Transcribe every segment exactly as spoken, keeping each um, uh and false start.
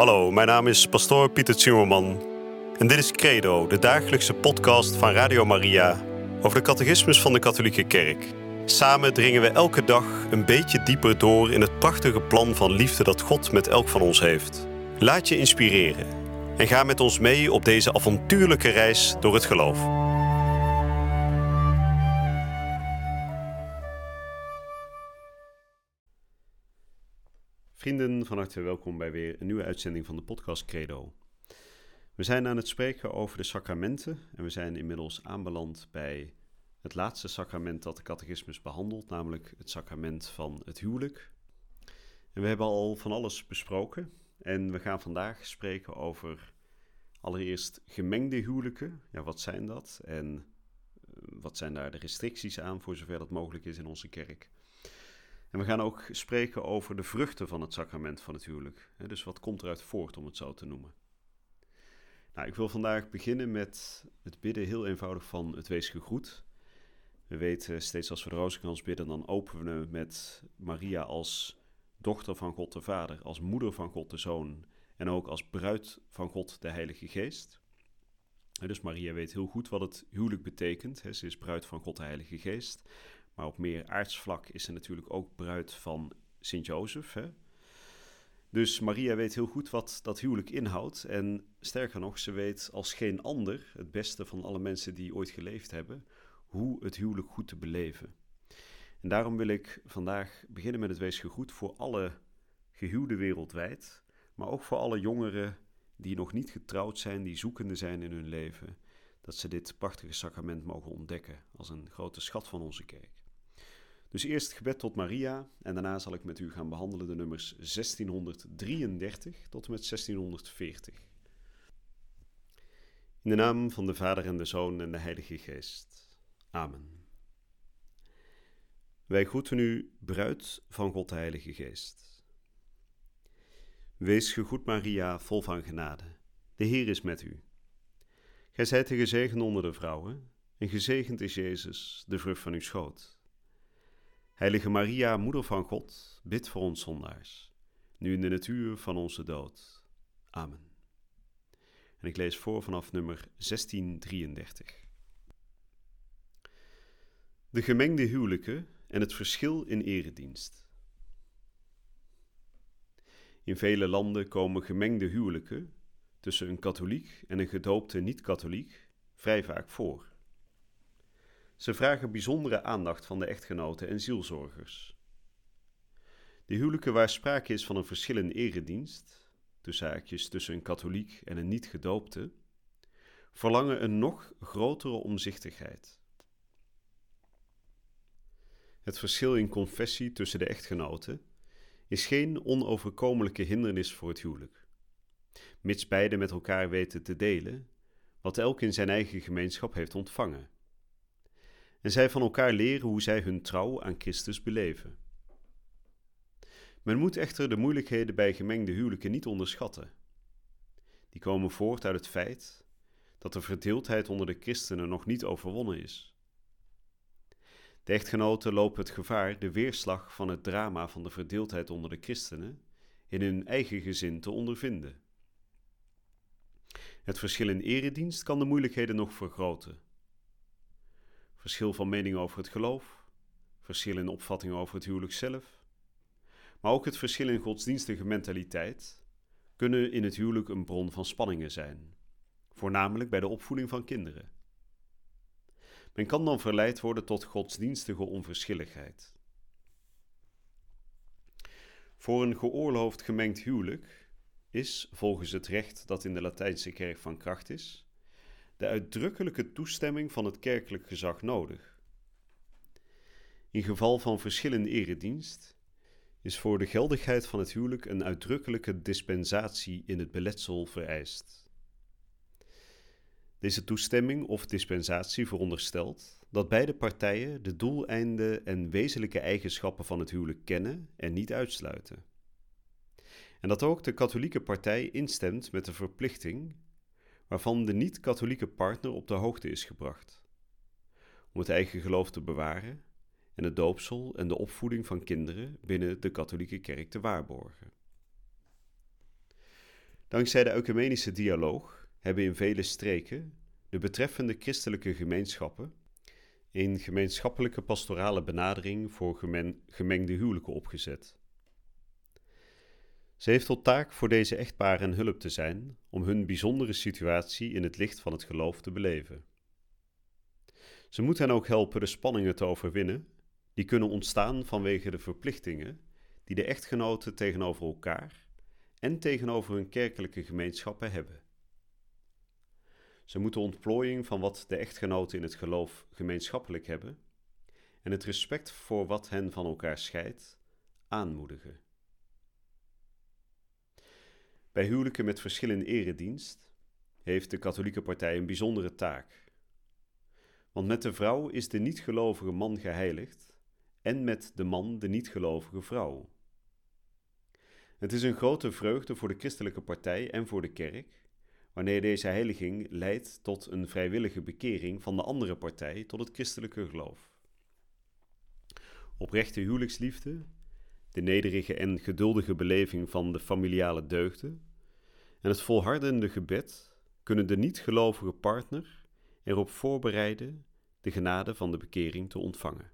Hallo, mijn naam is pastoor Pieter Zimmerman en dit is Credo, de dagelijkse podcast van Radio Maria over de catechismus van de katholieke kerk. Samen dringen we elke dag een beetje dieper door in het prachtige plan van liefde dat God met elk van ons heeft. Laat je inspireren en ga met ons mee op deze avontuurlijke reis door het geloof. Vrienden, van harte welkom bij weer een nieuwe uitzending van de podcast Credo. We zijn aan het spreken over de sacramenten en we zijn inmiddels aanbeland bij het laatste sacrament dat de catechismus behandelt, namelijk het sacrament van het huwelijk. En we hebben al van alles besproken en we gaan vandaag spreken over allereerst gemengde huwelijken. Ja, wat zijn dat en wat zijn daar de restricties aan voor zover dat mogelijk is in onze kerk? En we gaan ook spreken over de vruchten van het sacrament van het huwelijk. Dus wat komt eruit voort, om het zo te noemen. Nou, ik wil vandaag beginnen met het bidden heel eenvoudig van het Wees gegroet. We weten steeds als we de Rozenkrans bidden, dan openen we met Maria als dochter van God de Vader, als moeder van God de Zoon en ook als bruid van God de Heilige Geest. Dus Maria weet heel goed wat het huwelijk betekent. Ze is bruid van God de Heilige Geest. Maar op meer aards vlak is ze natuurlijk ook bruid van Sint-Jozef. Hè? Dus Maria weet heel goed wat dat huwelijk inhoudt. En sterker nog, ze weet als geen ander, het beste van alle mensen die ooit geleefd hebben, hoe het huwelijk goed te beleven. En daarom wil ik vandaag beginnen met het Wees gegroet voor alle gehuwden wereldwijd, maar ook voor alle jongeren die nog niet getrouwd zijn, die zoekende zijn in hun leven, dat ze dit prachtige sacrament mogen ontdekken als een grote schat van onze kerk. Dus eerst gebed tot Maria en daarna zal ik met u gaan behandelen de nummers zestienhonderddrieëndertig tot en met zestienhonderdveertig. In de naam van de Vader en de Zoon en de Heilige Geest. Amen. Wij groeten u, bruid van God de Heilige Geest. Wees gegroet Maria, vol van genade. De Heer is met u. Gij zijt de gezegende onder de vrouwen, en gezegend is Jezus, de vrucht van uw schoot. Heilige Maria, moeder van God, bid voor ons zondaars, nu in de natuur van onze dood. Amen. En ik lees voor vanaf nummer zestienhonderddrieëndertig. De gemengde huwelijken en het verschil in eredienst. In vele landen komen gemengde huwelijken tussen een katholiek en een gedoopte niet-katholiek vrij vaak voor. Ze vragen bijzondere aandacht van de echtgenoten en zielzorgers. De huwelijken waar sprake is van een verschil in eredienst, tussen haakjes tussen een katholiek en een niet-gedoopte, verlangen een nog grotere omzichtigheid. Het verschil in confessie tussen de echtgenoten is geen onoverkomelijke hindernis voor het huwelijk, mits beiden met elkaar weten te delen wat elk in zijn eigen gemeenschap heeft ontvangen. En zij van elkaar leren hoe zij hun trouw aan Christus beleven. Men moet echter de moeilijkheden bij gemengde huwelijken niet onderschatten. Die komen voort uit het feit dat de verdeeldheid onder de christenen nog niet overwonnen is. De echtgenoten lopen het gevaar de weerslag van het drama van de verdeeldheid onder de christenen in hun eigen gezin te ondervinden. Het verschil in eredienst kan de moeilijkheden nog vergroten. Verschil van mening over het geloof, verschil in opvatting over het huwelijk zelf, maar ook het verschil in godsdienstige mentaliteit kunnen in het huwelijk een bron van spanningen zijn, voornamelijk bij de opvoeding van kinderen. Men kan dan verleid worden tot godsdienstige onverschilligheid. Voor een geoorloofd gemengd huwelijk is, volgens het recht dat in de Latijnse kerk van kracht is, de uitdrukkelijke toestemming van het kerkelijk gezag nodig. In geval van verschil in eredienst is voor de geldigheid van het huwelijk een uitdrukkelijke dispensatie in het beletsel vereist. Deze toestemming of dispensatie veronderstelt dat beide partijen de doeleinden en wezenlijke eigenschappen van het huwelijk kennen en niet uitsluiten. En dat ook de katholieke partij instemt met de verplichting waarvan de niet-katholieke partner op de hoogte is gebracht, om het eigen geloof te bewaren en het doopsel en de opvoeding van kinderen binnen de katholieke kerk te waarborgen. Dankzij de ecumenische dialoog hebben in vele streken de betreffende christelijke gemeenschappen een gemeenschappelijke pastorale benadering voor gemen- gemengde huwelijken opgezet. Ze heeft tot taak voor deze echtparen een hulp te zijn om hun bijzondere situatie in het licht van het geloof te beleven. Ze moet hen ook helpen de spanningen te overwinnen die kunnen ontstaan vanwege de verplichtingen die de echtgenoten tegenover elkaar en tegenover hun kerkelijke gemeenschappen hebben. Ze moeten ontplooiing van wat de echtgenoten in het geloof gemeenschappelijk hebben en het respect voor wat hen van elkaar scheidt aanmoedigen. Bij huwelijken met verschil in eredienst heeft de katholieke partij een bijzondere taak. Want met de vrouw is de niet-gelovige man geheiligd en met de man de niet-gelovige vrouw. Het is een grote vreugde voor de christelijke partij en voor de kerk wanneer deze heiliging leidt tot een vrijwillige bekering van de andere partij tot het christelijke geloof. Oprechte huwelijksliefde, de nederige en geduldige beleving van de familiale deugden en het volhardende gebed kunnen de niet-gelovige partner erop voorbereiden de genade van de bekering te ontvangen.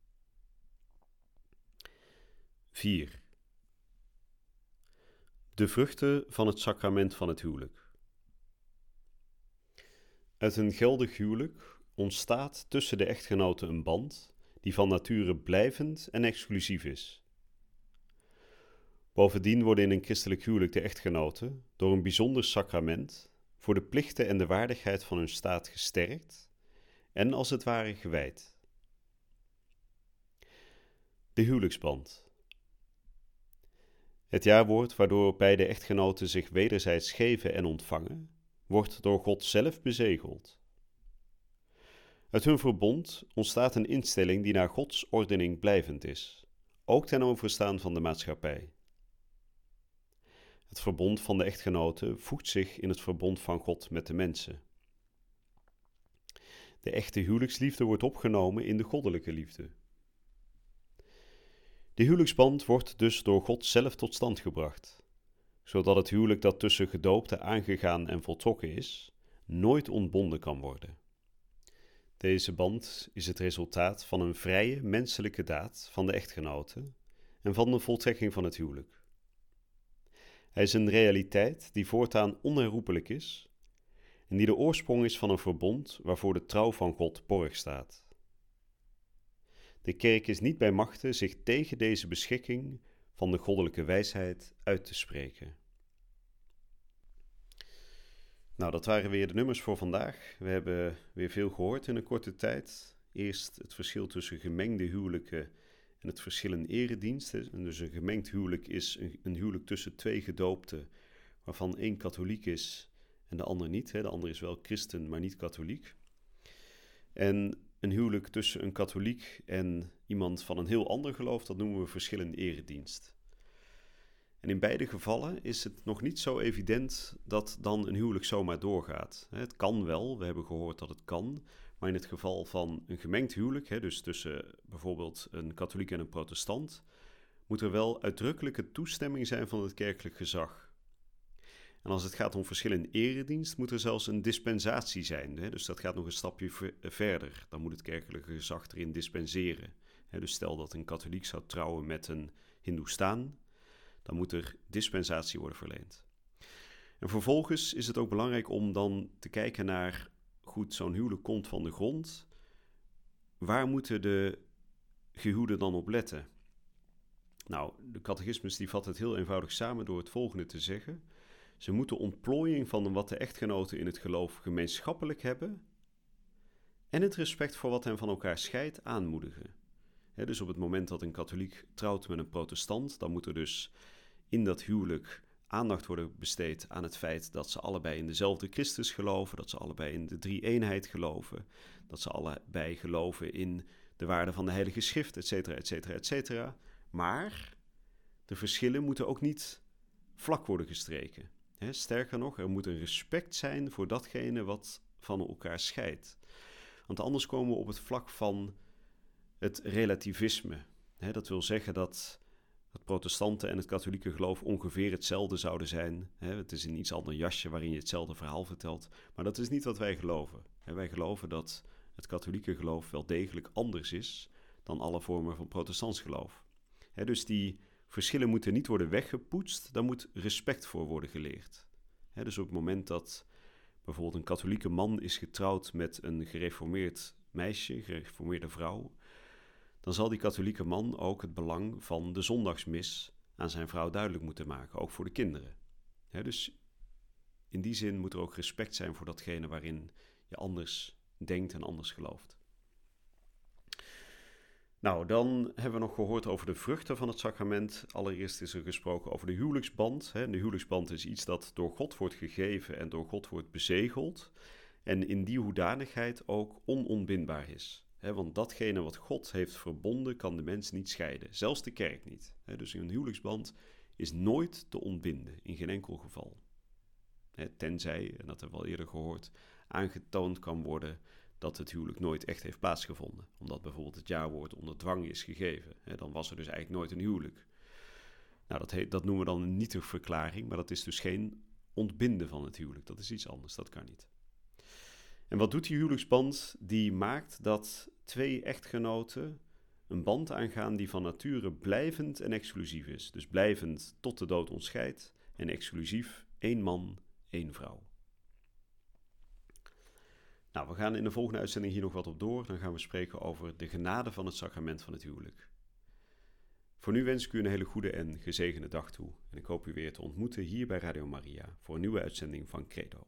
vier. De vruchten van het sacrament van het huwelijk. Uit een geldig huwelijk ontstaat tussen de echtgenoten een band die van nature blijvend en exclusief is. Bovendien worden in een christelijk huwelijk de echtgenoten door een bijzonder sacrament voor de plichten en de waardigheid van hun staat gesterkt en als het ware gewijd. De huwelijksband. Het jaarwoord waardoor beide echtgenoten zich wederzijds geven en ontvangen, wordt door God zelf bezegeld. Uit hun verbond ontstaat een instelling die naar Gods ordening blijvend is, ook ten overstaan van de maatschappij. Het verbond van de echtgenoten voegt zich in het verbond van God met de mensen. De echte huwelijksliefde wordt opgenomen in de goddelijke liefde. De huwelijksband wordt dus door God zelf tot stand gebracht, zodat het huwelijk dat tussen gedoopten aangegaan en voltrokken is, nooit ontbonden kan worden. Deze band is het resultaat van een vrije menselijke daad van de echtgenoten en van de voltrekking van het huwelijk. Hij is een realiteit die voortaan onherroepelijk is en die de oorsprong is van een verbond waarvoor de trouw van God borg staat. De kerk is niet bij machte zich tegen deze beschikking van de goddelijke wijsheid uit te spreken. Nou, dat waren weer de nummers voor vandaag. We hebben weer veel gehoord in een korte tijd. Eerst het verschil tussen gemengde huwelijken en het verschil in erediensten. En dus een gemengd huwelijk is een, een huwelijk tussen twee gedoopten, waarvan één katholiek is en de ander niet. Hè. De ander is wel christen, maar niet katholiek. En een huwelijk tussen een katholiek en iemand van een heel ander geloof, dat noemen we verschil in eredienst. En in beide gevallen is het nog niet zo evident dat dan een huwelijk zomaar doorgaat. Het kan wel, we hebben gehoord dat het kan, maar in het geval van een gemengd huwelijk, dus tussen bijvoorbeeld een katholiek en een protestant, moet er wel uitdrukkelijke toestemming zijn van het kerkelijk gezag. En als het gaat om verschil in eredienst, moet er zelfs een dispensatie zijn. Dus dat gaat nog een stapje verder. Dan moet het kerkelijke gezag erin dispenseren. Dus stel dat een katholiek zou trouwen met een hindoestaan, dan moet er dispensatie worden verleend. En vervolgens is het ook belangrijk om dan te kijken naar, goed, zo'n huwelijk komt van de grond. Waar moeten de gehuwden dan op letten? Nou, de catechismus die vat het heel eenvoudig samen door het volgende te zeggen. Ze moeten ontplooiing van wat de echtgenoten in het geloof gemeenschappelijk hebben en het respect voor wat hen van elkaar scheidt aanmoedigen. He, dus op het moment dat een katholiek trouwt met een protestant, dan moet er dus in dat huwelijk aandacht worden besteed aan het feit dat ze allebei in dezelfde Christus geloven, dat ze allebei in de drie-eenheid geloven, dat ze allebei geloven in de waarde van de Heilige Schrift, et cetera, et cetera, et cetera. Maar de verschillen moeten ook niet vlak worden gestreken. He, sterker nog, er moet een respect zijn voor datgene wat van elkaar scheidt. Want anders komen we op het vlak van het relativisme. He, dat wil zeggen dat het protestante en het katholieke geloof ongeveer hetzelfde zouden zijn. Hè, het is een iets ander jasje waarin je hetzelfde verhaal vertelt. Maar dat is niet wat wij geloven. En wij geloven dat het katholieke geloof wel degelijk anders is dan alle vormen van protestants geloof. Hè, dus die verschillen moeten niet worden weggepoetst, daar moet respect voor worden geleerd. Hè, dus op het moment dat bijvoorbeeld een katholieke man is getrouwd met een gereformeerd meisje, een gereformeerde vrouw, dan zal die katholieke man ook het belang van de zondagsmis aan zijn vrouw duidelijk moeten maken, ook voor de kinderen. He, dus in die zin moet er ook respect zijn voor datgene waarin je anders denkt en anders gelooft. Nou, dan hebben we nog gehoord over de vruchten van het sacrament. Allereerst is er gesproken over de huwelijksband. He, de huwelijksband is iets dat door God wordt gegeven en door God wordt bezegeld. En in die hoedanigheid ook onontbindbaar is. He, want datgene wat God heeft verbonden, kan de mens niet scheiden. Zelfs de kerk niet. He, dus een huwelijksband is nooit te ontbinden, in geen enkel geval. He, tenzij, en dat hebben we al eerder gehoord, aangetoond kan worden dat het huwelijk nooit echt heeft plaatsgevonden. Omdat bijvoorbeeld het jawoord onder dwang is gegeven. He, dan was er dus eigenlijk nooit een huwelijk. Nou, dat, heet, dat noemen we dan een nietige verklaring, maar dat is dus geen ontbinden van het huwelijk. Dat is iets anders, dat kan niet. En wat doet die huwelijksband? Die maakt dat twee echtgenoten een band aangaan die van nature blijvend en exclusief is. Dus blijvend tot de dood ons scheidt en exclusief één man, één vrouw. Nou, we gaan in de volgende uitzending hier nog wat op door. Dan gaan we spreken over de genade van het sacrament van het huwelijk. Voor nu wens ik u een hele goede en gezegende dag toe. En ik hoop u weer te ontmoeten hier bij Radio Maria voor een nieuwe uitzending van Credo.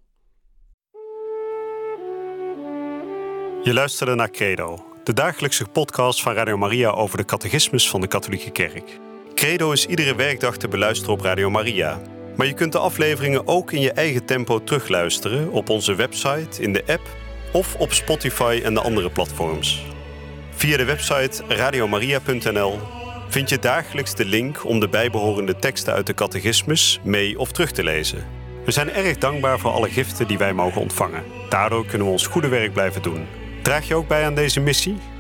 Je luisterde naar Credo, de dagelijkse podcast van Radio Maria over de catechismus van de Katholieke Kerk. Credo is iedere werkdag te beluisteren op Radio Maria. Maar je kunt de afleveringen ook in je eigen tempo terugluisteren op onze website, in de app of op Spotify en de andere platforms. Via de website radiomaria punt n l vind je dagelijks de link om de bijbehorende teksten uit de catechismus mee of terug te lezen. We zijn erg dankbaar voor alle giften die wij mogen ontvangen. Daardoor kunnen we ons goede werk blijven doen. Draag je ook bij aan deze missie?